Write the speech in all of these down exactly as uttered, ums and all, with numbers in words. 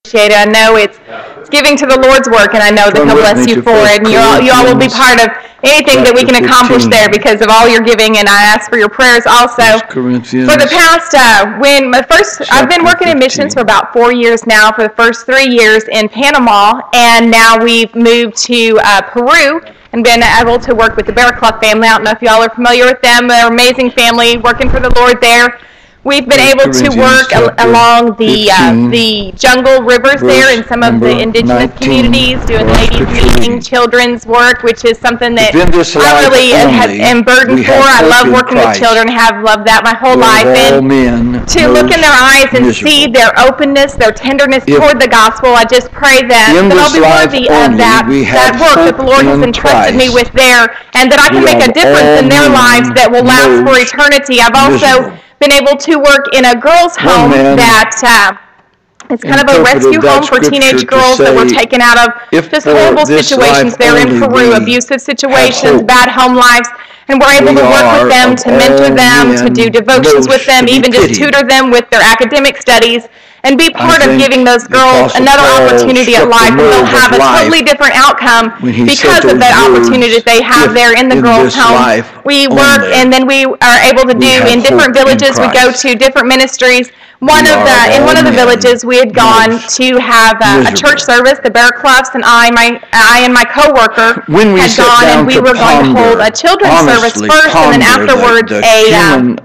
appreciate it. I know it's, it's giving to the Lord's work, and I know that He'll bless you for it. And you all, you all will be part of anything that we can accomplish there because of all your giving, and I ask for your prayers also. For the past, uh, when my first, I've been working in missions for about four years now, for the first three years in Panama, and now we've moved to uh, Peru and been able to work with the Barraclough family. I don't know if y'all are familiar with them. They're an amazing family working for the Lord there. We've been able to work al- along the uh, the jungle rivers there in some of the indigenous communities, doing ladies meeting, children's work, which is something that I really have, am burdened for. I love working with children, have loved that my whole life. And to look in their eyes and see their openness, their tenderness toward the gospel, I just pray that, that I'll be worthy of that, that work that the Lord has entrusted me with there, and that I can make a difference in their lives that will last for eternity. I've also been able to work in a girls' home that uh, it's kind of a rescue home for teenage girls that were taken out of just horrible situations there in Peru, abusive situations, bad home lives, and we're able to work with them, to mentor them, to do devotions with them, even just tutor them with their academic studies, and be part of giving those girls another opportunity at life, and they'll have a totally different outcome because of that opportunity that they have there in the girls' home. We work, and then we are able to do in different villages. We go to different ministries. One of the in one of the villages, we had gone to have a, a church service. The Barracloughs and I, my I and my coworker had gone, and we were going to hold a children's service first, and then afterwards a um,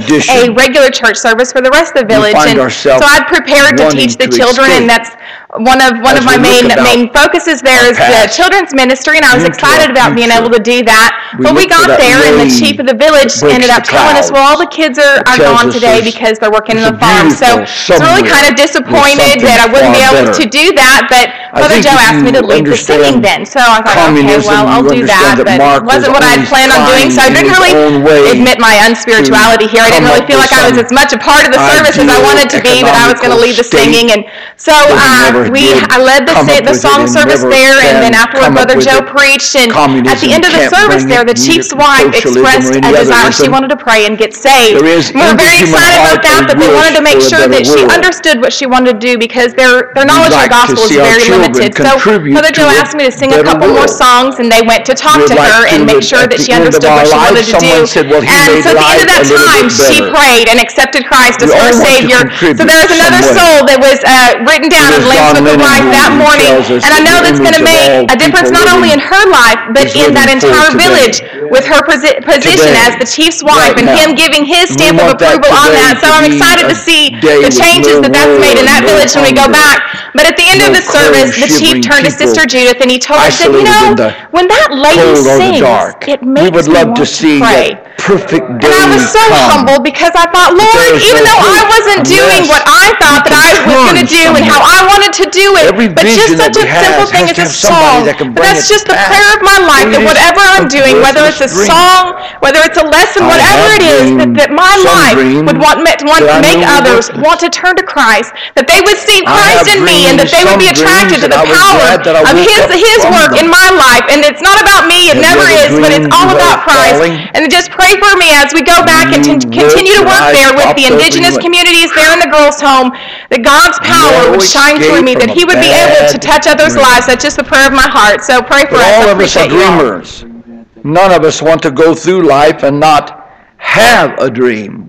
a regular church service for the rest of the village. And so I'd prepared to teach the children, and that's one of one of my main main focuses there is the children's ministry, and I was excited about being able to do that. But we got there, and the chief of the village ended up telling us, well, all the kids are, are gone today because they're working in the farm. So I was really kind of disappointed that I wouldn't be able to do that, but Brother Joe asked me to lead the singing then. So I thought, okay, well, I'll do that, but it wasn't what I had planned on doing, so I didn't really admit my unspirituality here. I didn't really feel like I was as much a part of the service as I wanted to be, but I was going to lead the singing. And so uh, we, I led the, the song service there, and then afterward Brother Joe preached, and at the end of the service there, the chief's wife expressed a desire. She wanted to pray and get saved. We were very excited about that, but they wanted to make sure that she understood what she wanted to do because their, their knowledge of the gospel is very limited. So Brother Joe asked me to sing a couple more songs, and they went to talk to her and make sure that she understood what she wanted to do. And so at the end of that time, she prayed and accepted Christ as her Savior. So there was another soul that was uh, written down in Lambs with the Wife that morning, and I know that's going to make a difference not only in her life, but in that entire village with her posi- position as the chief's wife and him giving his stamp of approval on that. So I'm excited to see the changes that that's made in that village when we go back. But at the end of the service, the chief turned to Sister Judith, and he told her, said, you know, when that lady sings, it makes me want to pray. Perfect day. And I was so come. humble because I thought, Lord, even though I wasn't doing what I thought that I was going to do and how I wanted to do it, but just such a simple thing as a song, but that's just the prayer of my life, that whatever I'm doing, whether it's a song, whether it's a lesson, whatever it is, that, that my life would want, want to make others want to turn to Christ, that they would see Christ in me, and that they would be attracted to the power of His His work in my life. And it's not about me, it never is, but it's all about Christ. And just pray for me as we go back and t- continue to work there with the indigenous communities there in the girls' home, that God's power would shine through me, that He would be able to touch others' lives. That's just the prayer of my heart. So pray for us. All of us are dreamers. None of us want to go through life and not have a dream.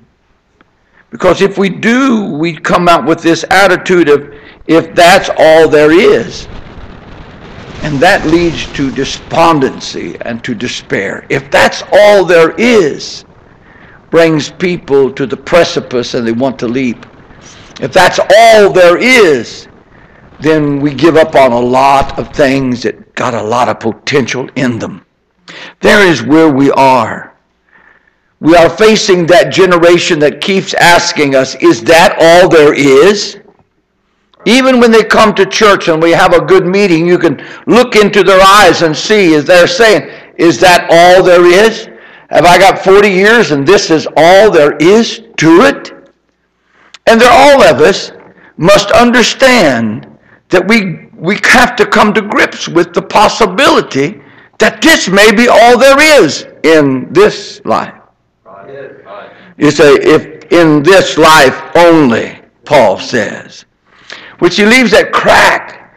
Because if we do, we come out with this attitude of, if that's all there is. And that leads to despondency and to despair. If that's all there is, brings people to the precipice and they want to leap. If that's all there is, then we give up on a lot of things that got a lot of potential in them. There is where we are. We are facing that generation that keeps asking us, is that all there is? Even when they come to church and we have a good meeting, you can look into their eyes and see, as they're saying, is that all there is? Have I got forty years and this is all there is to it? And there, all of us must understand that we, we have to come to grips with the possibility that this may be all there is in this life. You say, if in this life only, Paul says. which he leaves that crack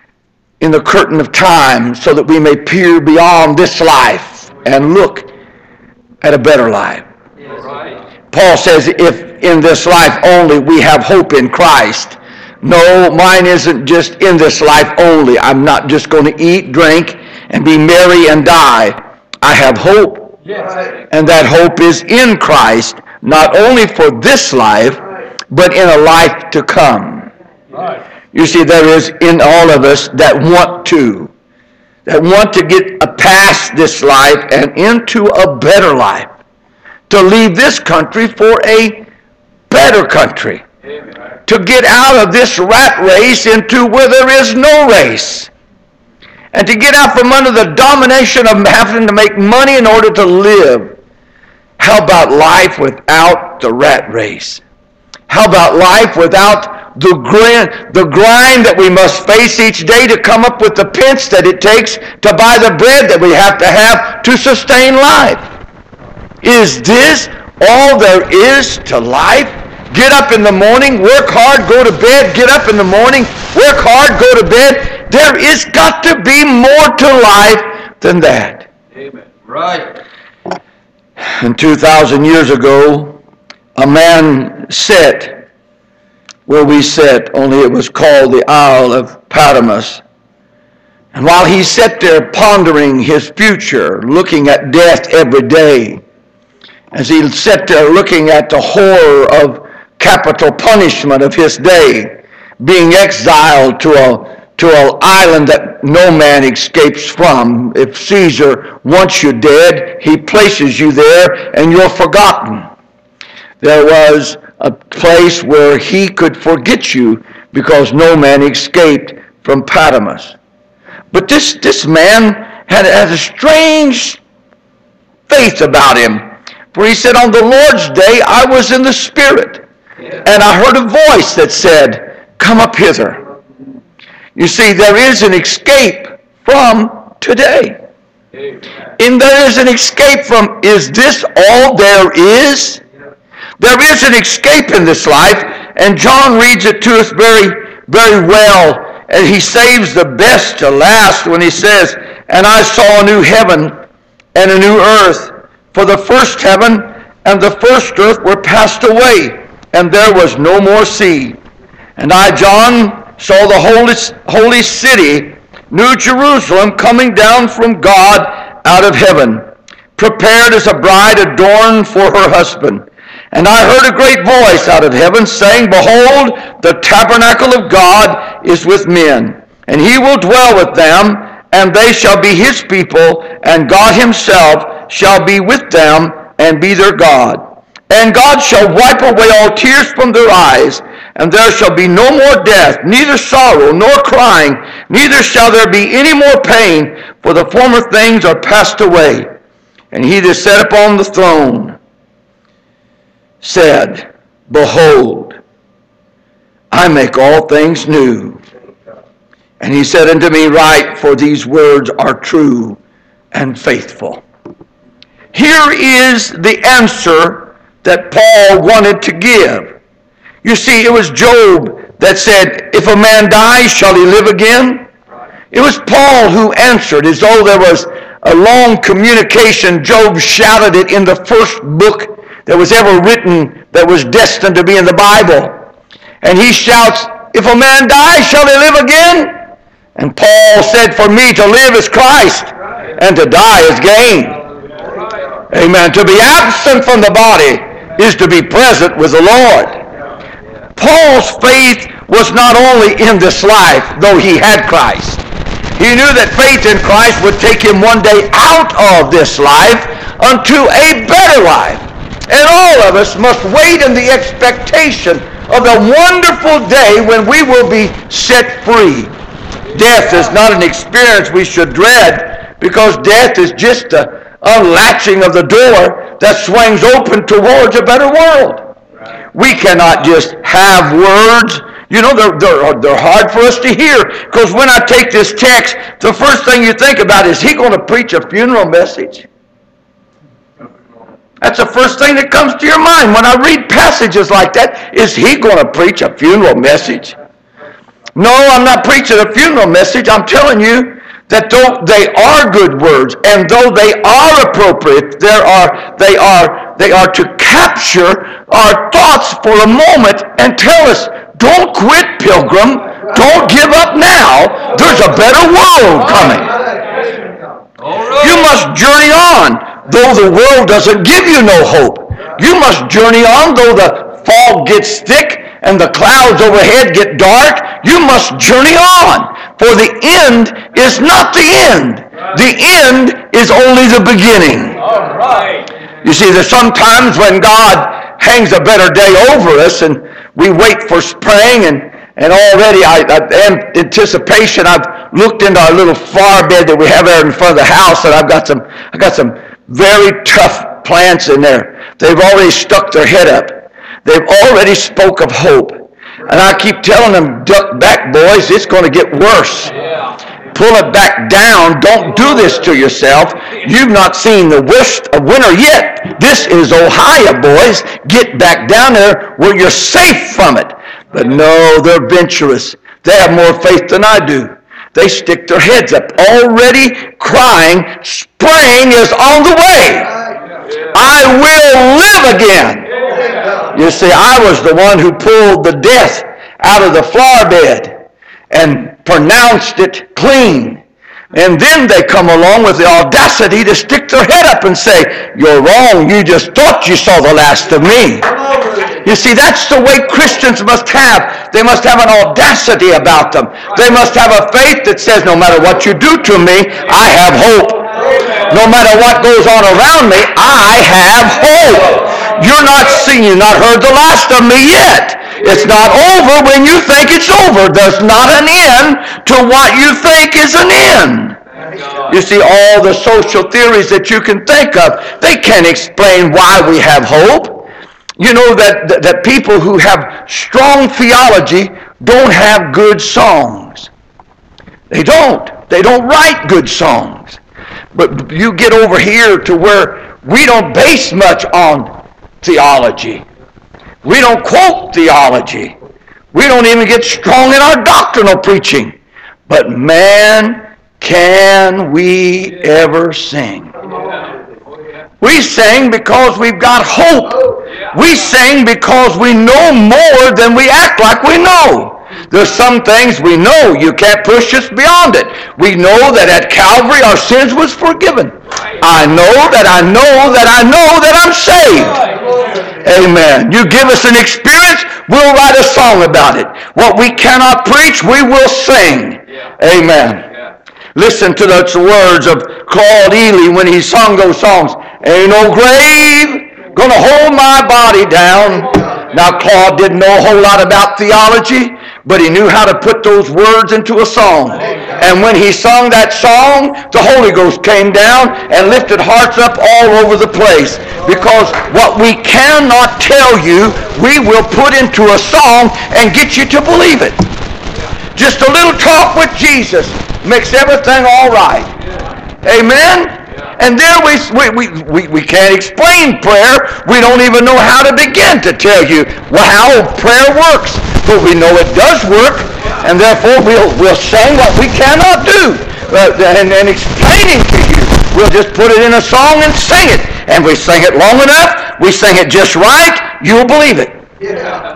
in the curtain of time so that we may peer beyond this life and look at a better life. Yes. Right. Paul says, if in this life only we have hope in Christ. No, mine isn't just in this life only. I'm not just going to eat, drink, and be merry and die. I have hope. Yes. And that hope is in Christ, not only for this life, but in a life to come. Right. You see, there is in all of us that want to, that want to get past this life and into a better life, to leave this country for a better country, Amen. To get out of this rat race into where there is no race, and to get out from under the domination of having to make money in order to live. How about life without the rat race? How about life without the grind, the grind that we must face each day to come up with the pence that it takes to buy the bread that we have to have to sustain life? Is this all there is to life? Get up in the morning, work hard, go to bed, get up in the morning, work hard, go to bed. There is got to be more to life than that. Amen. Right. And two thousand years ago, a man sat where we sat, only it was called the Isle of Patmos. And while he sat there pondering his future, looking at death every day, as he sat there looking at the horror of capital punishment of his day, being exiled to a to an island that no man escapes from. If Caesar wants you dead, he places you there and you're forgotten. There was a place where he could forget you because no man escaped from Patmos. But this, this man had, had a strange faith about him. For he said, on the Lord's day I was in the Spirit, and I heard a voice that said, come up hither. You see, there is an escape from today. And there is an escape from, is this all there is? There is an escape in this life, and John reads it to us very, very well, and he saves the best to last when he says, and I saw a new heaven and a new earth, for the first heaven and the first earth were passed away, and there was no more sea. And I, John, saw the holy, holy city, New Jerusalem, coming down from God out of heaven, prepared as a bride adorned for her husband. And I heard a great voice out of heaven saying, behold, the tabernacle of God is with men, and he will dwell with them, and they shall be his people, and God himself shall be with them and be their God. And God shall wipe away all tears from their eyes, and there shall be no more death, neither sorrow nor crying, neither shall there be any more pain, for the former things are passed away. And he that sat upon the throne said, behold, I make all things new. And he said unto me, write, for these words are true and faithful. Here is the answer that Paul wanted to give. You see, it was Job that said, if a man dies, shall he live again? It was Paul who answered as though there was a long communication. Job shouted it in the first book that was ever written that was destined to be in the Bible. And he shouts, if a man dies, shall he live again? And Paul said, for me to live is Christ, and to die is gain. Amen. To be absent from the body is to be present with the Lord. Paul's faith was not only in this life, though he had Christ. He knew that faith in Christ would take him one day out of this life unto a better life. And all of us must wait in the expectation of the wonderful day when we will be set free. Death is not an experience we should dread, because death is just the unlatching of the door that swings open towards a better world. We cannot just have words. You know, they're, they're, they're hard for us to hear, because when I take this text, the first thing you think about is, he going to preach a funeral message? That's the first thing that comes to your mind when I read passages like that. Is he going to preach a funeral message? No, I'm not preaching a funeral message. I'm telling you that though they are good words, and though they are appropriate, there are they are they are to capture our thoughts for a moment and tell us, don't quit, pilgrim. Don't give up now. There's a better world coming. You must journey on, though the world doesn't give you no hope. You must journey on, though the fog gets thick and the clouds overhead get dark. You must journey on, for the end is not the end. The end is only the beginning. All right. You see, there's sometimes when God hangs a better day over us and we wait for spring, and, and already I, I, in anticipation, I've looked into our little flower bed that we have there in front of the house, and I've got some, I got some very tough plants in there. They've already stuck their head up. They've already spoke of hope. And I keep telling them, duck back, boys, it's going to get worse. Yeah. Pull it back down. Don't do this to yourself. You've not seen the worst of winter yet. This is Ohio, boys. Get back down there where you're safe from it. But no, they're venturous. They have more faith than I do. They stick their heads up, already crying, spring is on the way. I will live again. You see, I was the one who pulled the death out of the flower bed and pronounced it clean. And then they come along with the audacity to stick their head up and say, you're wrong, you just thought you saw the last of me. You see, that's the way Christians must have. They must have an audacity about them. They must have a faith that says, no matter what you do to me, I have hope. No matter what goes on around me, I have hope. You're not seen, you've not heard the last of me yet. It's not over when you think it's over. There's not an end to what you think is an end. You see, all the social theories that you can think of, they can't explain why we have hope. You know that, that, that people who have strong theology don't have good songs. They don't. They don't write good songs. But you get over here to where we don't base much on theology. We don't quote theology. We don't even get strong in our doctrinal preaching. But man, can we ever sing? We sing because we've got hope. We sing because we know more than we act like we know. There's some things we know. You can't push us beyond it. We know that at Calvary our sins was forgiven. I know that I know that I know that I'm saved. Amen. You give us an experience, we'll write a song about it. What we cannot preach, we will sing. Amen. Listen to those words of Claude Ely when he sung those songs. Ain't no grave gonna hold my body down. Now, Claude didn't know a whole lot about theology, but he knew how to put those words into a song. And when he sung that song, the Holy Ghost came down and lifted hearts up all over the place. Because what we cannot tell you, we will put into a song and get you to believe it. Just a little talk with Jesus makes everything all right. Amen? And there we, we, we, we can't explain prayer. We don't even know how to begin to tell you how prayer works. But we know it does work, and therefore we'll, we'll sing what we cannot do. Uh, and, and explaining to you, we'll just put it in a song and sing it. And we sing it long enough, we sing it just right, you'll believe it. Yeah.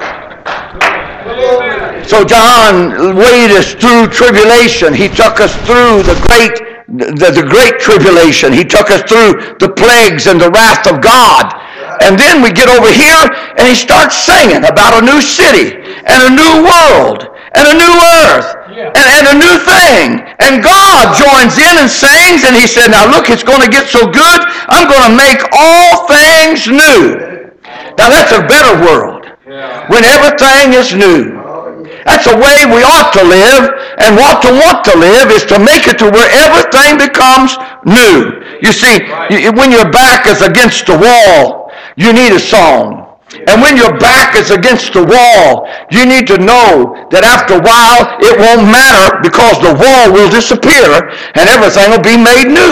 So John waded us through tribulation. He took us through the great The, the great tribulation. He took us through the plagues and the wrath of God. And then we get over here and he starts singing about a new city and a new world and a new earth and, and a new thing. And God joins in and sings, and he said, now look, it's going to get so good, I'm going to make all things new. Now that's a better world when everything is new. That's the way we ought to live, and what to want to live is to make it to where everything becomes new. You see, when your back is against the wall, you need a song. And when your back is against the wall, you need to know that after a while it won't matter, because the wall will disappear and everything will be made new.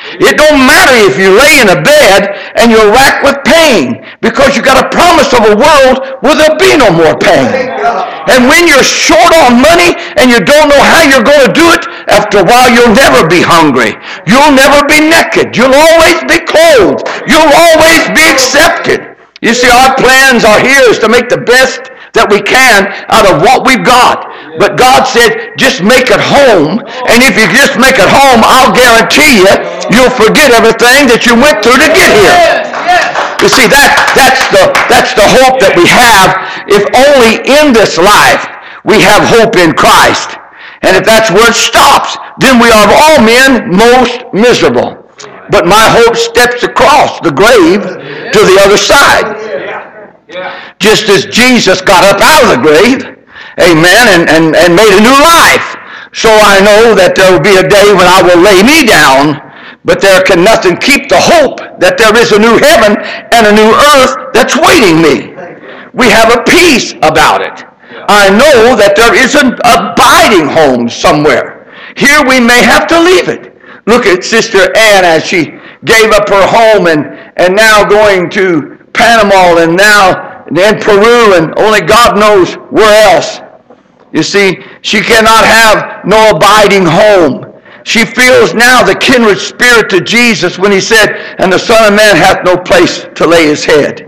It don't matter if you lay in a bed and you're racked with pain, because you got a promise of a world where there'll be no more pain. And when you're short on money and you don't know how you're going to do it, after a while you'll never be hungry. You'll never be naked. You'll always be clothed. You'll always be accepted. You see, our plans are here is to make the best that we can out of what we've got. But God said, just make it home. And if you just make it home, I'll guarantee you, you'll forget everything that you went through to get here. You see, that that's the that's the hope that we have. If only in this life we have hope in Christ. And if that's where it stops, then we are of all men most miserable. But my hope steps across the grave to the other side. Just as Jesus got up out of the grave, amen, and, and, and made a new life. So I know that there will be a day when I will lay me down, but there can nothing keep the hope that there is a new heaven and a new earth that's waiting me. We have a peace about it. I know that there is an abiding home somewhere. Here we may have to leave it. Look at Sister Ann as she gave up her home and, and now going to Panama and now in Peru and only God knows where else. You see, she cannot have no abiding home. She feels now the kindred spirit to Jesus when he said, and the Son of Man hath no place to lay his head.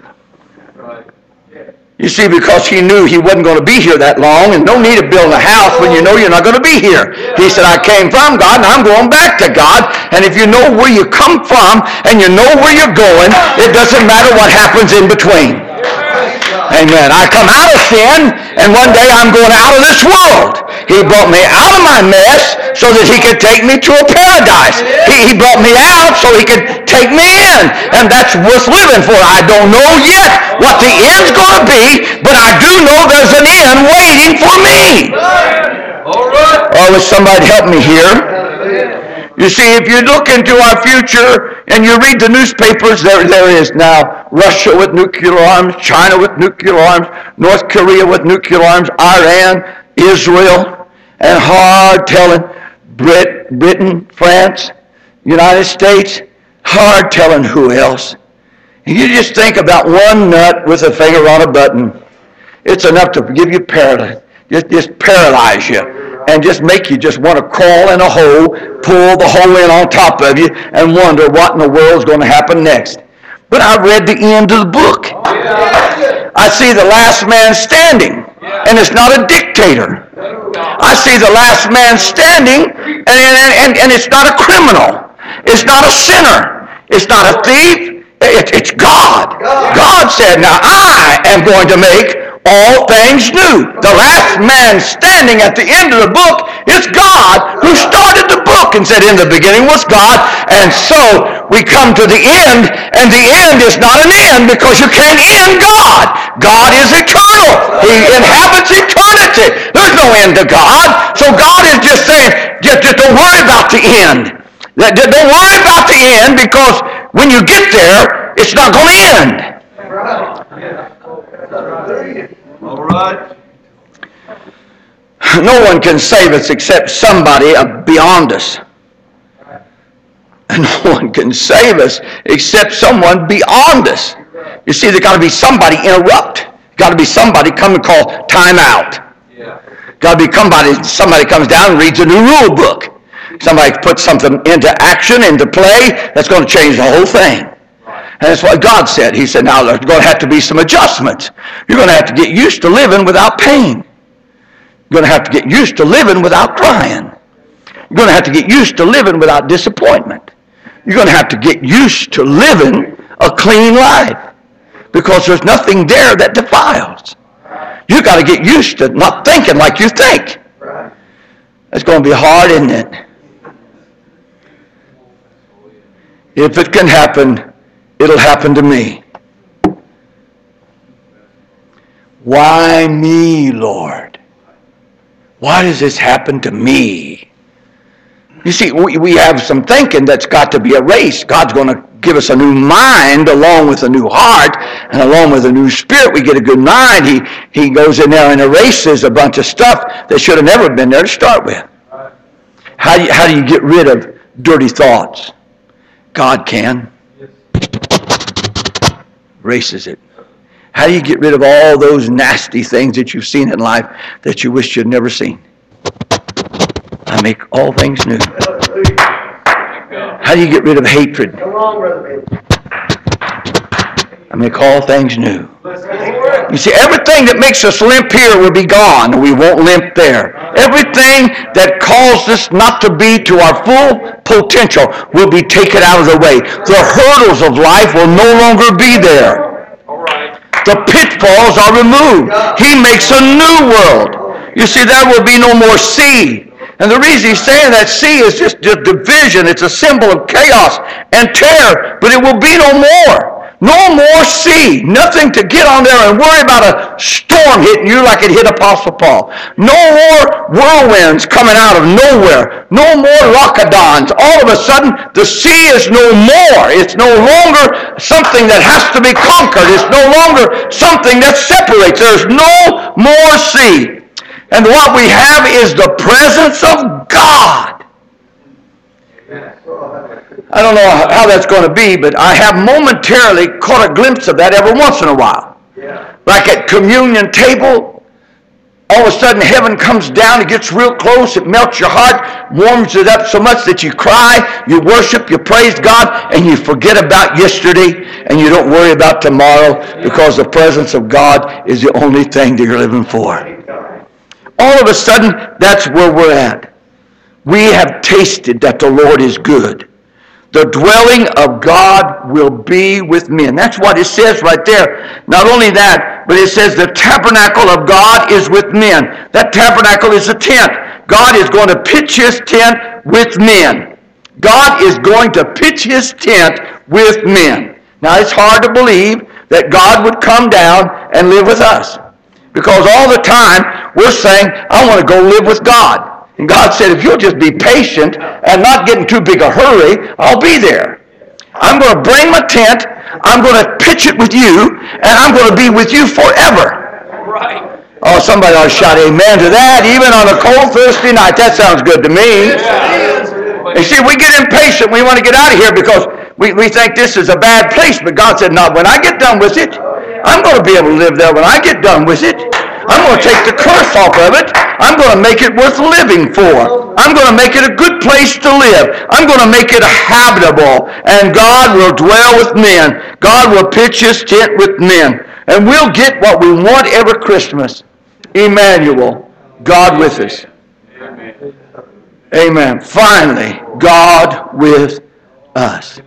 You see, because he knew he wasn't going to be here that long, and no need of building a house when you know you're not going to be here. He said, I came from God, and I'm going back to God. And if you know where you come from, and you know where you're going, it doesn't matter what happens in between. Amen. I come out of sin, and one day I'm going out of this world. He brought me out of my mess so that he could take me to a paradise. He, he brought me out so he could take me in. And that's worth living for. I don't know yet what the end's going to be, but I do know there's an end waiting for me. All right. Oh, will somebody help me here? You see, if you look into our future and you read the newspapers, there, there is now Russia with nuclear arms, China with nuclear arms, North Korea with nuclear arms, Iran, Israel, and hard telling Brit, Britain, France, United States, hard telling who else. And you just think about one nut with a finger on a button. It's enough to give you paralysis, just, just paralyze you. And just make you just want to crawl in a hole, pull the hole in on top of you, and wonder what in the world is going to happen next. But I read the end of the book. I see the last man standing, and it's not a dictator. I see the last man standing, and, and, and, and it's not a criminal. It's not a sinner. It's not a thief. It, it's God. God said, now I am going to make all things new. The last man standing at the end of the book is God, who started the book and said, in the beginning was God. And so we come to the end, and the end is not an end because you can't end God. God is eternal. He inhabits eternity. There's no end to God. So God is just saying, just, just don't worry about the end. Don't worry about the end, because when you get there, it's not going to end. All right. No one can save us except somebody beyond us. And no one can save us except someone beyond us. You see, there's got to be somebody interrupt. Got to be somebody come and call time out. Yeah. Got to be somebody, somebody comes down and reads a new rule book. Somebody puts something into action, into play, that's going to change the whole thing. And that's what God said. He said, now there's going to have to be some adjustments. You're going to have to get used to living without pain. You're going to have to get used to living without crying. You're going to have to get used to living without disappointment. You're going to have to get used to living a clean life, because there's nothing there that defiles. You've got to get used to not thinking like you think. It's going to be hard, isn't it? If it can happen, it'll happen to me. Why me, Lord? Why does this happen to me? You see, we, we have some thinking that's got to be erased. God's going to give us a new mind along with a new heart, and along with a new spirit we get a good mind. He, he goes in there and erases a bunch of stuff that should have never been there to start with. How do you, how do you get rid of dirty thoughts? God can. Erases it. How do you get rid of all those nasty things that you've seen in life that you wish you'd never seen? I make all things new. How do you get rid of hatred? I make all things new. You see, everything that makes us limp here will be gone, and we won't limp there. Everything that caused us not to be to our full potential will be taken out of the way. The hurdles of life will no longer be there. The pitfalls are removed. He makes a new world. You see, there will be no more sea. And the reason he's saying that sea is just, just division. It's a symbol of chaos and terror. But it will be no more. No more sea. Nothing to get on there and worry about a storm hitting you like it hit Apostle Paul. No more whirlwinds coming out of nowhere. No more lockadons. All of a sudden, the sea is no more. It's no longer something that has to be conquered. It's no longer something that separates. There's no more sea. And what we have is the presence of God. I don't know how that's going to be, but I have momentarily caught a glimpse of that every once in a while. Yeah. Like at communion table, all of a sudden heaven comes down, it gets real close, it melts your heart, warms it up so much that you cry, you worship, you praise God, and you forget about yesterday, and you don't worry about tomorrow, because the presence of God is the only thing that you're living for. All of a sudden, that's where we're at. We have tasted that the Lord is good. The dwelling of God will be with men. That's what it says right there. Not only that, but it says the tabernacle of God is with men. That tabernacle is a tent. God is going to pitch his tent with men. God is going to pitch his tent with men. Now, it's hard to believe that God would come down and live with us. Because all the time, we're saying, I want to go live with God. And God said, if you'll just be patient and not get in too big a hurry, I'll be there. I'm going to bring my tent, I'm going to pitch it with you, and I'm going to be with you forever. Right. Oh, somebody ought to shout amen to that, even on a cold, thirsty night. That sounds good to me. Yeah. You see, we get impatient. We want to get out of here because we, we think this is a bad place. But God said, no, when I get done with it, I'm going to be able to live there when I get done with it. I'm going to take the curse off of it. I'm going to make it worth living for. I'm going to make it a good place to live. I'm going to make it habitable. And God will dwell with men. God will pitch his tent with men. And we'll get what we want every Christmas. Emmanuel, God with us. Amen. Amen. Finally, God with us.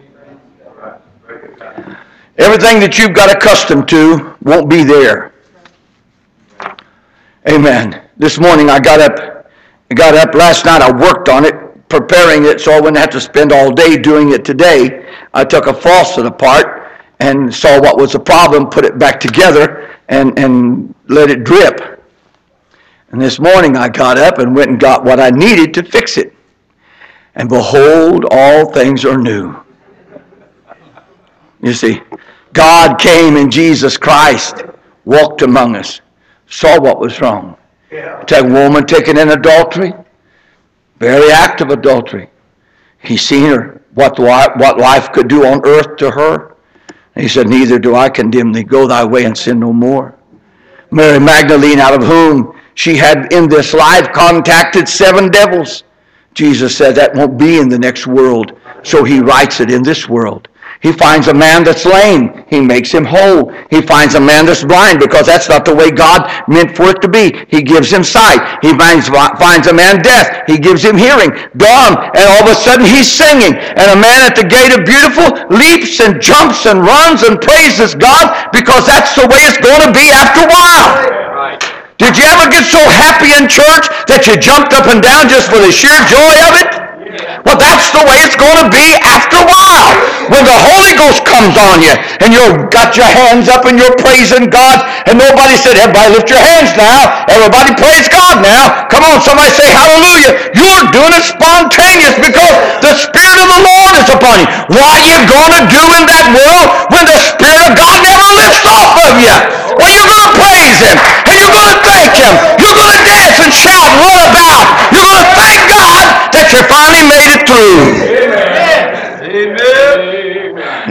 Everything that you've got accustomed to won't be there. Amen. This morning I got up, I got up last night, I worked on it, preparing it so I wouldn't have to spend all day doing it today. I took a faucet apart and saw what was the problem, put it back together, and, and let it drip. And this morning I got up and went and got what I needed to fix it. And behold, all things are new. You see, God came in Jesus Christ, walked among us, saw what was wrong. Yeah. Take a woman taken in adultery, very act of adultery. He seen her, what, what life could do on earth to her. And he said, neither do I condemn thee. Go thy way and sin no more. Mary Magdalene, out of whom she had in this life contacted seven devils. Jesus said that won't be in the next world. So he writes it in this world. He finds a man that's lame. He makes him whole. He finds a man that's blind because that's not the way God meant for it to be. He gives him sight. He finds, finds a man deaf. He gives him hearing. Dumb. And all of a sudden he's singing. And a man at the gate of beautiful leaps and jumps and runs and praises God because that's the way it's going to be after a while. Right. Did you ever get so happy in church that you jumped up and down just for the sheer joy of it? Well, that's the way it's going to be after a while. When the Holy Ghost comes on you and you've got your hands up and you're praising God and nobody said, everybody lift your hands now. Everybody praise God now. Come on, somebody say hallelujah. You're doing it spontaneous because the Spirit of the Lord is upon you. What are you going to do in that world when the Spirit of God never lifts off of you? Well, you're going to praise Him and you're going to thank Him. You're going to dance and shout and run about. You're going to thank God that you finally made it through. Amen. Amen.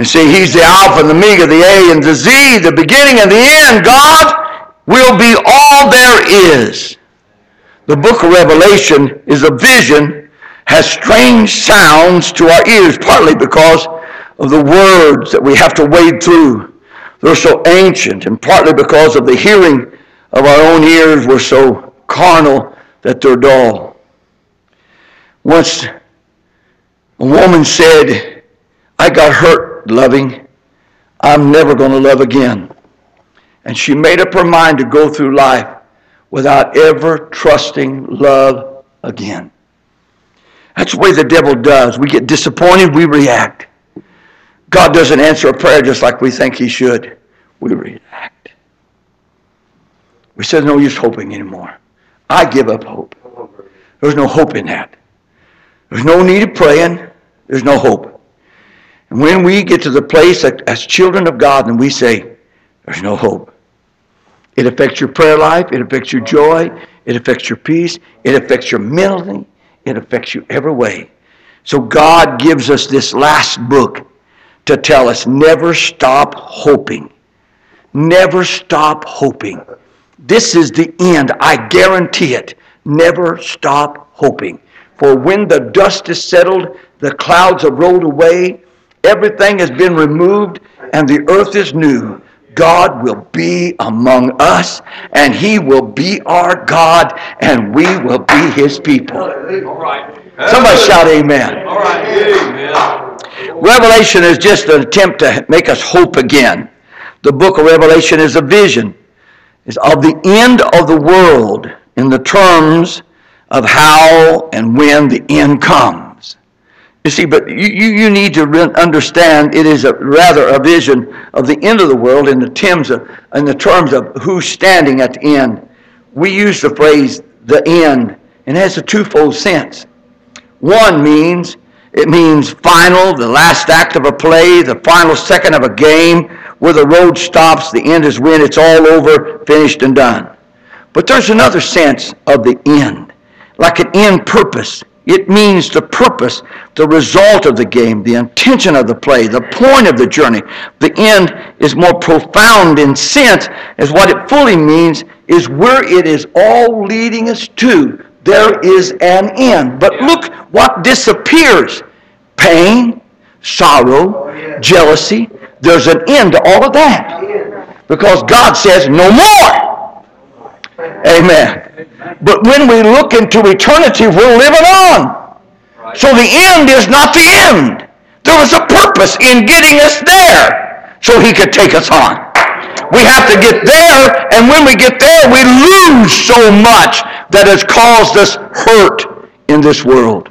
And see, he's the Alpha and the Omega, the A and the Z, the beginning and the end. God will be all there is. The book of Revelation is a vision, has strange sounds to our ears, partly because of the words that we have to wade through. They're so ancient, and partly because of the hearing of our own ears were so carnal that they're dull. Once a woman said, I got hurt loving. I'm never going to love again. And she made up her mind to go through life without ever trusting love again. That's the way the devil does. We get disappointed, we react. God doesn't answer a prayer just like we think he should. We react. We said, no use hoping anymore. I give up hope. There's no hope in that. There's no need of praying. There's no hope. And when we get to the place that, as children of God, and we say, there's no hope. It affects your prayer life. It affects your joy. It affects your peace. It affects your mentally. It affects you every way. So God gives us this last book to tell us, never stop hoping. Never stop hoping. This is the end. I guarantee it. Never stop hoping. For when the dust is settled, the clouds have rolled away, everything has been removed, and the earth is new, God will be among us, and he will be our God, and we will be his people. All right. Somebody shout amen. All right. Amen. Revelation is just an attempt to make us hope again. The book of Revelation is a vision is of the end of the world in the terms of how and when the end comes. You see, but you, you need to understand it is a, rather a vision of the end of the world in the terms of, in the terms of who's standing at the end. We use the phrase the end, and it has a twofold sense. One means, it means final, the last act of a play, the final second of a game, where the road stops, the end is when it's all over, finished and done. But there's another sense of the end, like an end purpose. It means the purpose, the result of the game, the intention of the play, the point of the journey. The end is more profound in sense, as what it fully means is where it is all leading us to. There is an end. But look what disappears. Pain, sorrow, jealousy. There's an end to all of that. Because God says no more. Amen. But when we look into eternity, we're living on. So the end is not the end. There was a purpose in getting us there so he could take us on. We have to get there, and when we get there, we lose so much that has caused us hurt in this world.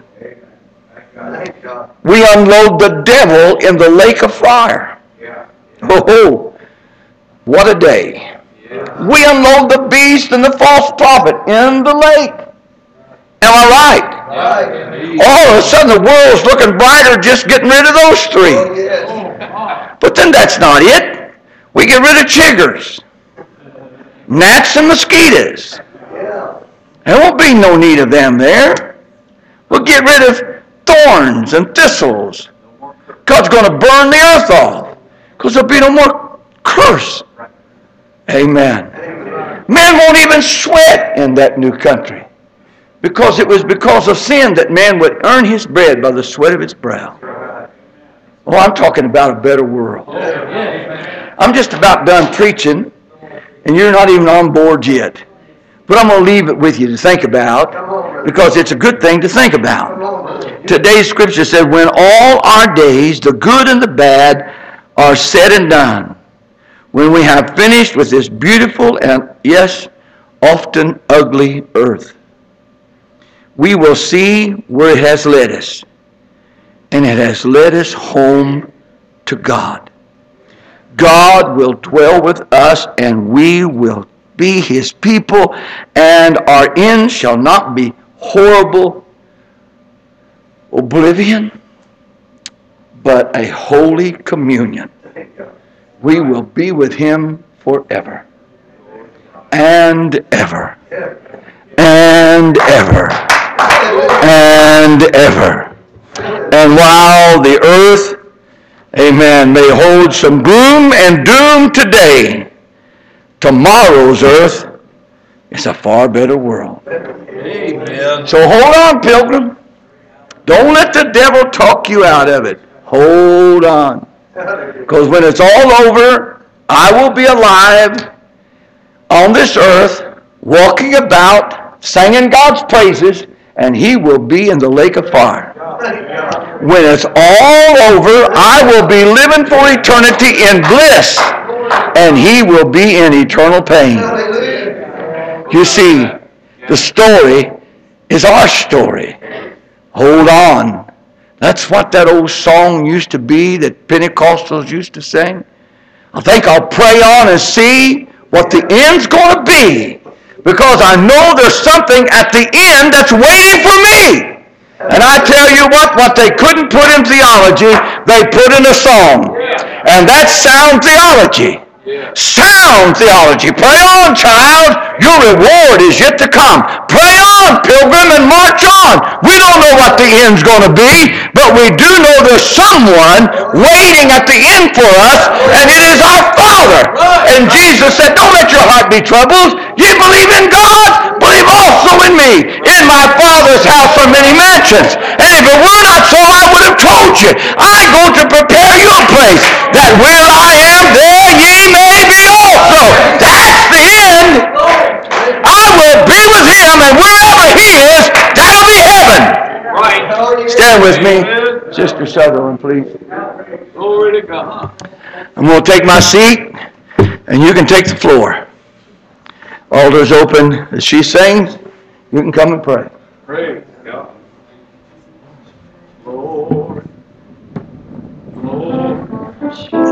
We unload the devil in the lake of fire. Oh, what a day. We unload the beast and the false prophet in the lake. Am I right? All of a sudden the world's looking brighter just getting rid of those three. But then that's not it. We get rid of chiggers, gnats and mosquitoes. There won't be no need of them there. We'll get rid of thorns and thistles. God's going to burn the earth off because there'll be no more curse. Amen. Man won't even sweat in that new country because it was because of sin that man would earn his bread by the sweat of his brow. Oh, I'm talking about a better world. I'm just about done preaching, and you're not even on board yet. But I'm going to leave it with you to think about because it's a good thing to think about. Today's scripture said, when all our days, the good and the bad, are said and done, when we have finished with this beautiful and, yes, often ugly earth, we will see where it has led us. And it has led us home to God. God will dwell with us, and we will be his people, and our end shall not be horrible oblivion, but a holy communion. We will be with him forever and ever and ever and ever. And while the earth amen, may hold some gloom and doom today. Tomorrow's earth is a far better world. Amen. So hold on, pilgrim. Don't let the devil talk you out of it. Hold on. Because when it's all over, I will be alive on this earth, walking about, singing God's praises, and he will be in the lake of fire. When it's all over, I will be living for eternity in bliss, and he will be in eternal pain. You see, the story is our story. Hold on. That's what that old song used to be that Pentecostals used to sing. I think I'll pray on and see what the end's going to be, because I know there's something at the end that's waiting for me. And I tell you what, what they couldn't put in theology, they put in a song. And that's sound theology. Sound theology. Pray on, child. Your reward is yet to come. Pray on, pilgrim, and march on. We don't know what the end's going to be, but we do know there's someone waiting at the end for us, and it is our Father. And Jesus said, don't let your heart be troubled. You believe in God, believe also in me. In my Father's house are many mansions. And if it were not so, I would have told you. I go to prepare you a place, that where I am, there ye may be also. That's the end. I will be with him, and wherever he is, that'll be heaven. Right. Stand with me, Sister Sutherland, please. Glory to God. I'm going to take my seat, and you can take the floor. Altar's open. As she sings, you can come and pray. Praise God. Lord. Lord.